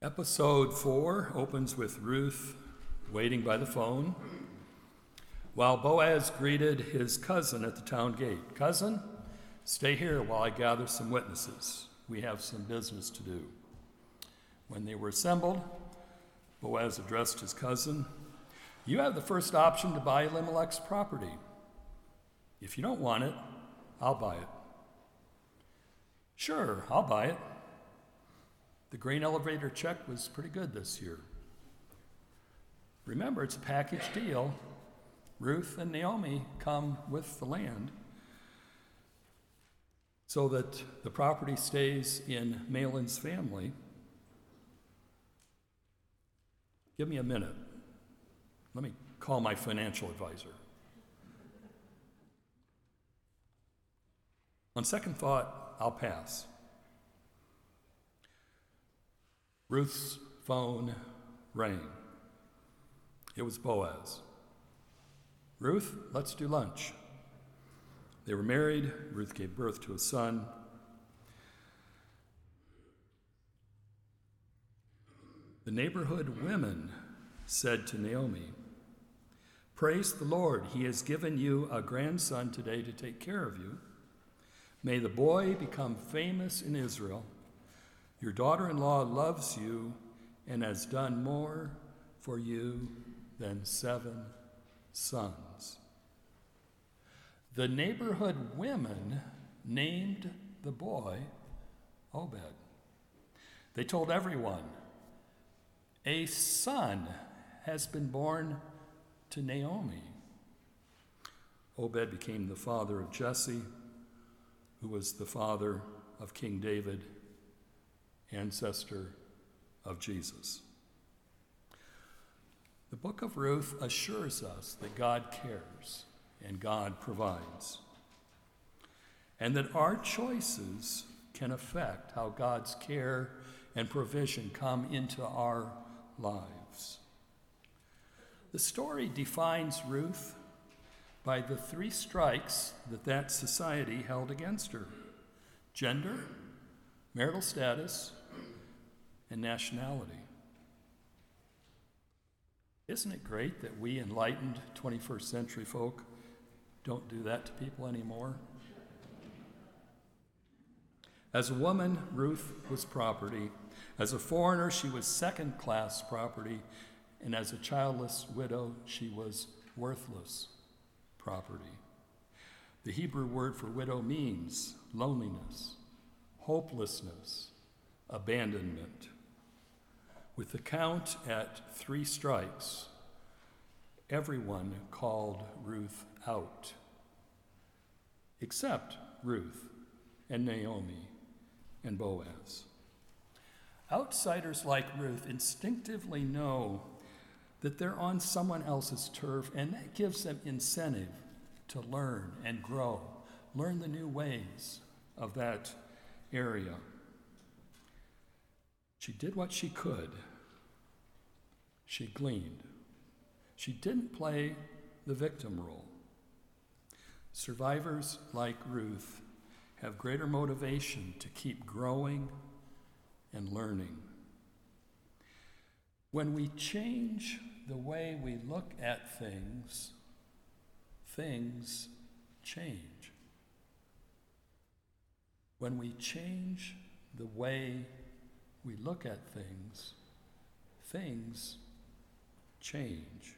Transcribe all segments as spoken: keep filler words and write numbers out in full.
Episode four opens with Ruth waiting by the phone while Boaz greeted his cousin at the town gate. "Cousin, stay here while I gather some witnesses. We have some business to do." When they were assembled, Boaz addressed his cousin. "You have the first option to buy Elimelech's property. If you don't want it, I'll buy it." "Sure, I'll buy it." The grain elevator check was pretty good this year. Remember, it's a package deal. Ruth and Naomi come with the land so that the property stays in Mahlon's family. Give me a minute. Let me call my financial advisor. On second thought, I'll pass. Ruth's phone rang. It was Boaz. "Ruth, let's do lunch." They were married. Ruth gave birth to a son. The neighborhood women said to Naomi, "Praise the Lord, he has given you a grandson today to take care of you. May the boy become famous in Israel. Your daughter-in-law loves you and has done more for you than seven sons." The neighborhood women named the boy Obed. They told everyone, "A son has been born to Naomi." Obed became the father of Jesse, who was the father of King David, ancestor of Jesus. The book of Ruth assures us that God cares and God provides, and that our choices can affect how God's care and provision come into our lives. The story defines Ruth by the three strikes that that society held against her: gender, marital status, and nationality. Isn't it great that we enlightened twenty-first century folk don't do that to people anymore? As a woman, Ruth was property. As a foreigner, she was second-class property. And as a childless widow, she was worthless property. The Hebrew word for widow means loneliness, hopelessness, abandonment. With the count at three strikes, everyone called Ruth out, except Ruth and Naomi and Boaz. Outsiders like Ruth instinctively know that they're on someone else's turf, and that gives them incentive to learn and grow, learn the new ways of that area. She did what she could. She gleaned. She didn't play the victim role. Survivors like Ruth have greater motivation to keep growing and learning. When we change the way we look at things, things change. When we change the way we look at things, things change.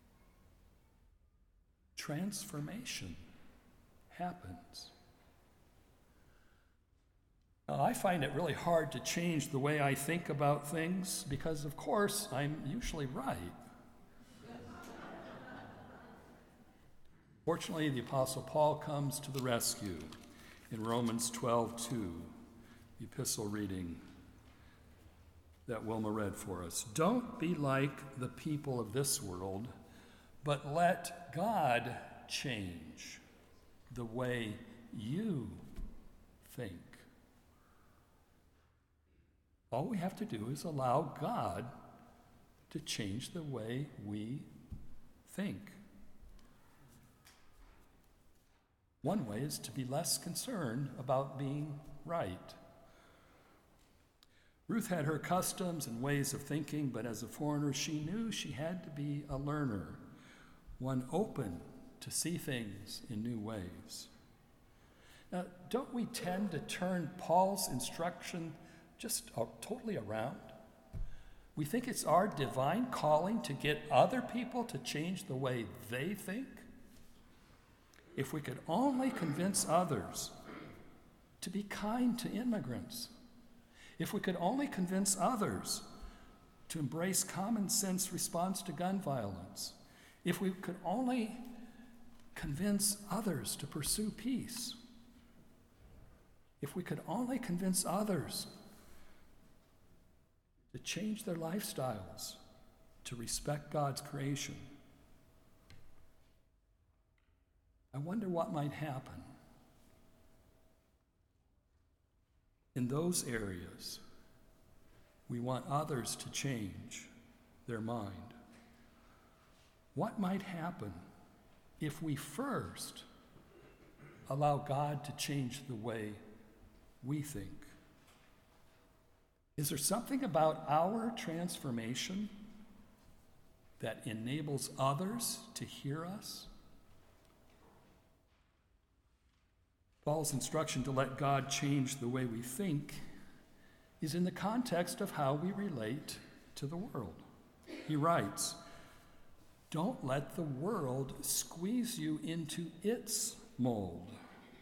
Transformation happens. Now, I find it really hard to change the way I think about things because, of course, I'm usually right. Fortunately, the Apostle Paul comes to the rescue in Romans twelve two, the epistle reading that Wilma read for us. "Don't be like the people of this world, but let God change the way you think." All we have to do is allow God to change the way we think. One way is to be less concerned about being right. Ruth had her customs and ways of thinking, but as a foreigner, she knew she had to be a learner, one open to see things in new ways. Now, don't we tend to turn Paul's instruction just uh, totally around? We think it's our divine calling to get other people to change the way they think. If we could only convince others to be kind to immigrants, if we could only convince others to embrace common sense response to gun violence, if we could only convince others to pursue peace, if we could only convince others to change their lifestyles, to respect God's creation, I wonder what might happen. In those areas, we want others to change their mind. What might happen if we first allow God to change the way we think? Is there something about our transformation that enables others to hear us? Paul's instruction to let God change the way we think is in the context of how we relate to the world. He writes, "Don't let the world squeeze you into its mold."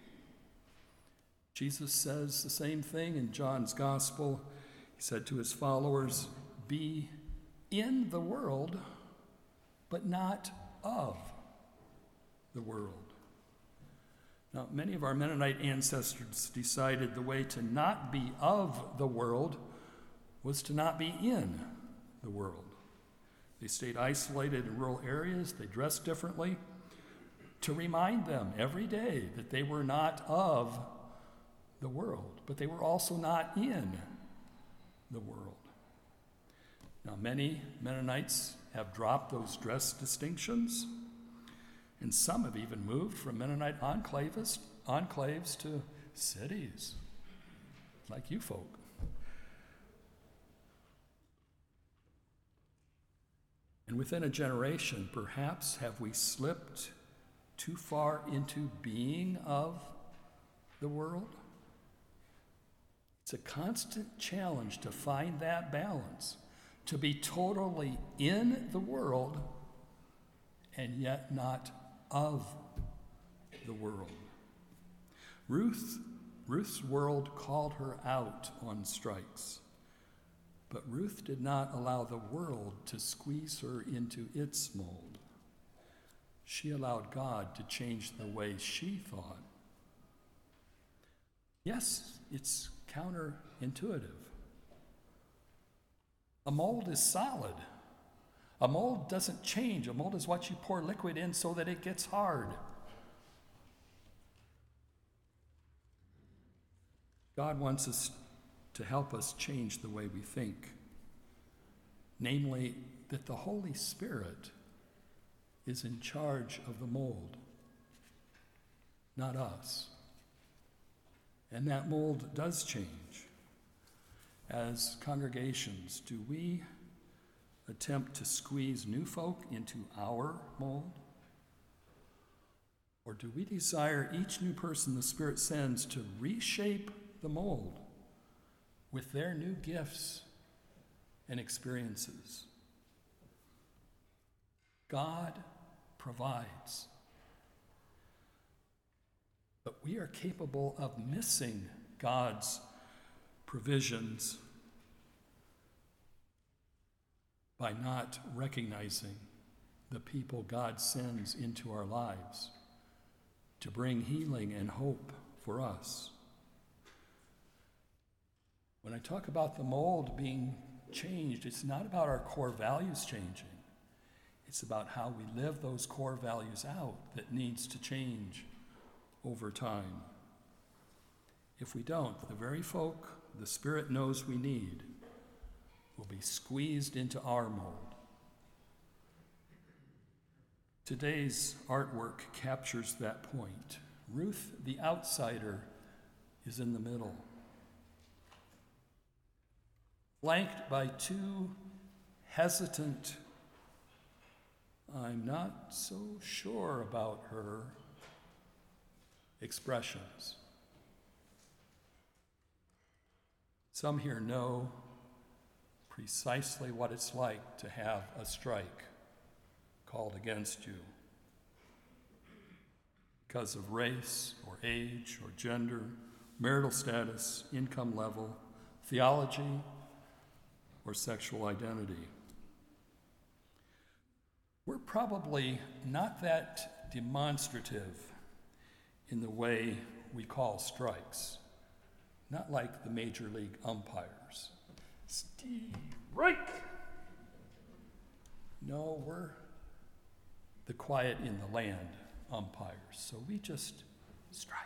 Jesus says the same thing in John's Gospel. He said to his followers, "Be in the world, but not of the world." Now, many of our Mennonite ancestors decided the way to not be of the world was to not be in the world. They stayed isolated in rural areas, they dressed differently, to remind them every day that they were not of the world, but they were also not in the world. Now, many Mennonites have dropped those dress distinctions, and some have even moved from Mennonite enclaves, enclaves to cities, like you folk. And within a generation, perhaps have we slipped too far into being of the world? It's a constant challenge to find that balance, to be totally in the world and yet not of the world. Ruth, Ruth's world called her out on strikes, but Ruth did not allow the world to squeeze her into its mold. She allowed God to change the way she thought. Yes, it's counterintuitive. A mold is solid. A mold doesn't change. A mold is what you pour liquid in so that it gets hard. God wants us to help us change the way we think. Namely, that the Holy Spirit is in charge of the mold, not us. And that mold does change. As congregations, do we attempt to squeeze new folk into our mold? Or do we desire each new person the Spirit sends to reshape the mold with their new gifts and experiences? God provides, but we are capable of missing God's provisions by not recognizing the people God sends into our lives to bring healing and hope for us. When I talk about the mold being changed, it's not about our core values changing. It's about how we live those core values out that needs to change over time. If we don't, the very folk the Spirit knows we need will be squeezed into our mold. Today's artwork captures that point. Ruth, the outsider, is in the middle. flanked by two hesitant, I'm not so sure about her expressions. Some here know precisely what it's like to have a strike called against you because of race or age or gender, marital status, income level, theology, or sexual identity. We're probably not that demonstrative in the way we call strikes, not like the major league umpires. Strike! No, we're the quiet in the land umpires, so we just strike.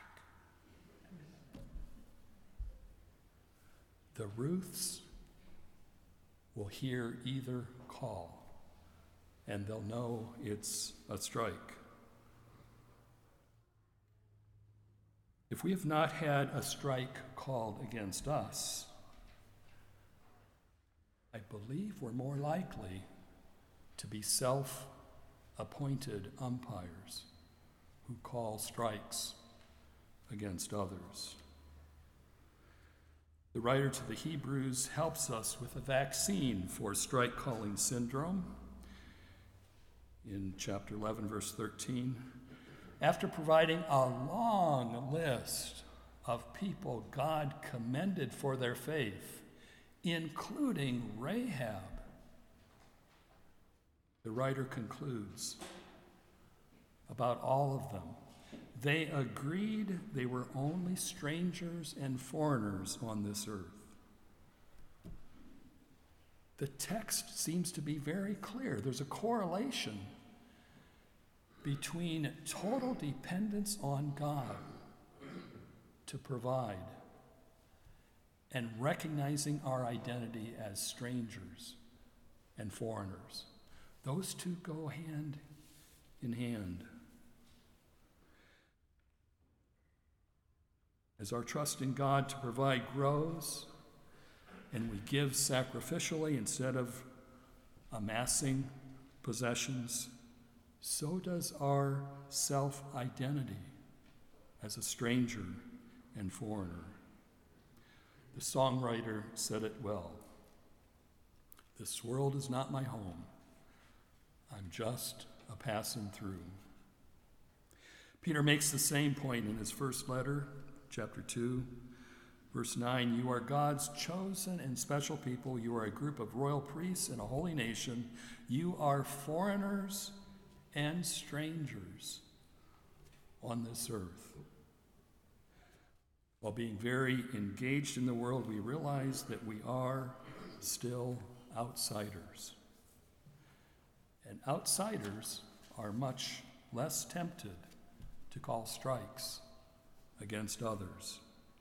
The Ruths will hear either call, and they'll know it's a strike. If we have not had a strike called against us, I believe we're more likely to be self-appointed umpires who call strikes against others. The writer to the Hebrews helps us with a vaccine for strike-calling syndrome. In chapter eleven, verse thirteen, after providing a long list of people God commended for their faith, including Rahab, the writer concludes about all of them. They agreed they were only strangers and foreigners on this earth. The text seems to be very clear. There's a correlation between total dependence on God to provide and recognizing our identity as strangers and foreigners. Those two go hand in hand. As our trust in God to provide grows and we give sacrificially instead of amassing possessions, so does our self-identity as a stranger and foreigner. The songwriter said it well. This world is not my home. I'm just a passing through. Peter makes the same point in his first letter, chapter two, verse nine. You are God's chosen and special people. You are a group of royal priests and a holy nation. You are foreigners and strangers on this earth. While being very engaged in the world, we realize that we are still outsiders. And outsiders are much less tempted to call strikes against others.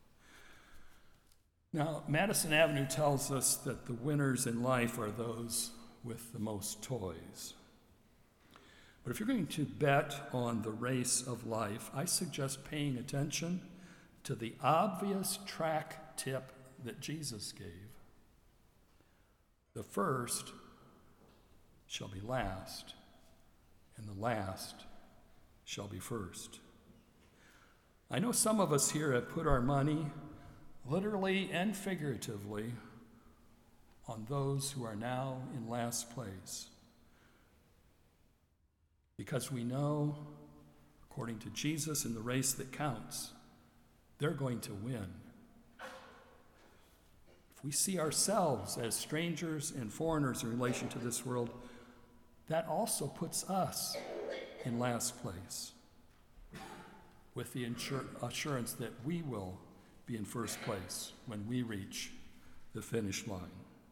Now, Madison Avenue tells us that the winners in life are those with the most toys. But if you're going to bet on the race of life, I suggest paying attention to the obvious track tip that Jesus gave. The first shall be last, and the last shall be first. I know some of us here have put our money, literally and figuratively, on those who are now in last place. Because we know, according to Jesus, in the race that counts, they're going to win. If we see ourselves as strangers and foreigners in relation to this world, that also puts us in last place, with the insur- assurance that we will be in first place when we reach the finish line.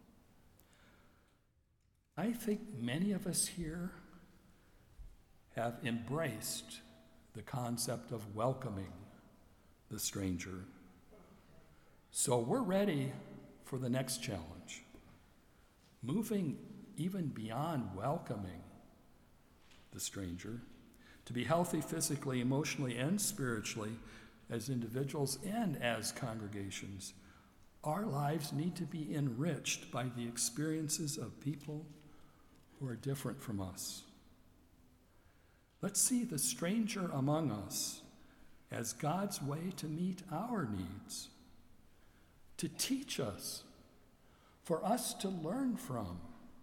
I think many of us here have embraced the concept of welcoming the stranger. So we're ready for the next challenge, moving even beyond welcoming the stranger, to be healthy physically, emotionally, and spiritually as individuals and as congregations. our lives need to be enriched by the experiences of people who are different from us. Let's see the stranger among us as God's way to meet our needs, to teach us, for us to learn from,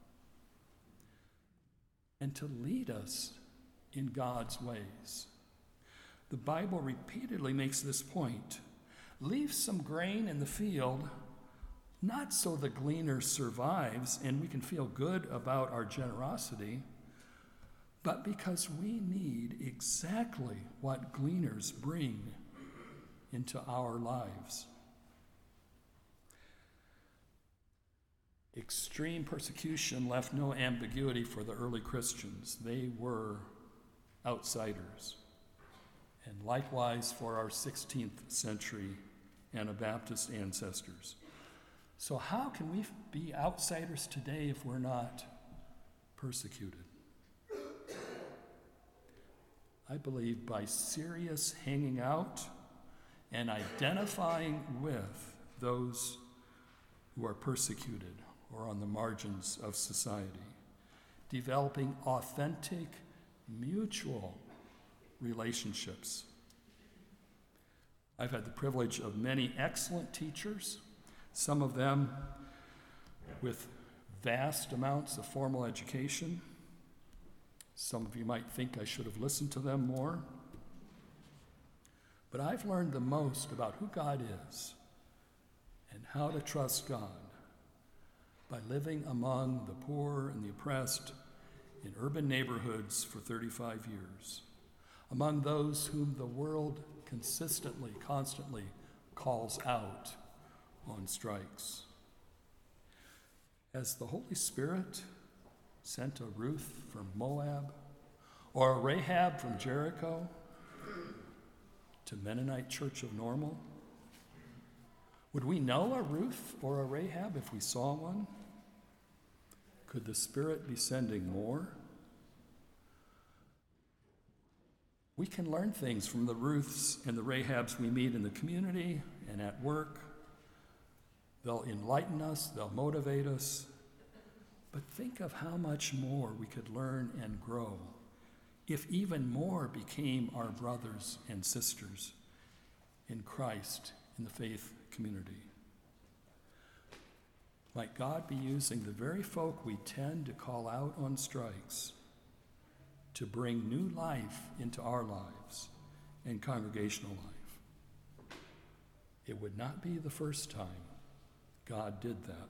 and to lead us in God's ways. The Bible repeatedly makes this point. Leave some grain in the field, not so the gleaner survives and we can feel good about our generosity, but because we need exactly what gleaners bring into our lives. Extreme persecution left no ambiguity for the early Christians. They were outsiders. And likewise for our sixteenth century Anabaptist ancestors. So how can we be outsiders today if we're not persecuted? I believe by serious hanging out and identifying with those who are persecuted or on the margins of society, developing authentic, mutual relationships. I've had the privilege of many excellent teachers, some of them with vast amounts of formal education. Some of you might think I should have listened to them more. But I've learned the most about who God is and how to trust God by living among the poor and the oppressed in urban neighborhoods for thirty-five years, among those whom the world consistently, constantly calls out on strikes. Has the Holy Spirit sent a Ruth from Moab or a Rahab from Jericho to Mennonite Church of Normal? Would we know a Ruth or a Rahab if we saw one? Could the Spirit be sending more? We can learn things from the Ruths and the Rahabs we meet in the community and at work. They'll enlighten us, they'll motivate us. But think of how much more we could learn and grow if even more became our brothers and sisters in Christ in the faith community. Might God be using the very folk we tend to call out on strikes to bring new life into our lives and congregational life. It would not be the first time God did that.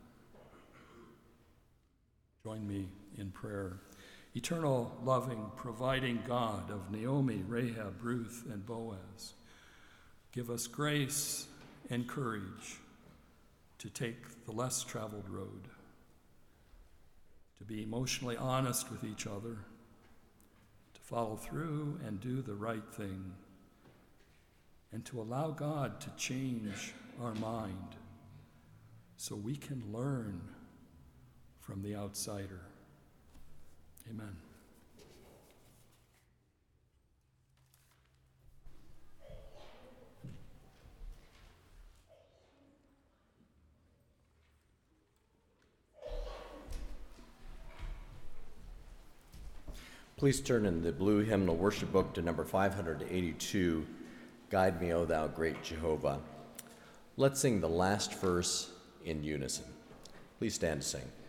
Join me in prayer. Eternal, loving, providing God of Naomi, Rahab, Ruth, and Boaz, give us grace and courage to take the less traveled road, to be emotionally honest with each other, to follow through and do the right thing, and to allow God to change our mind so we can learn from the outsider. Amen. Please turn in the blue hymnal worship book to number five hundred eighty-two, Guide Me, O Thou Great Jehovah. Let's sing the last verse in unison. Please stand to sing.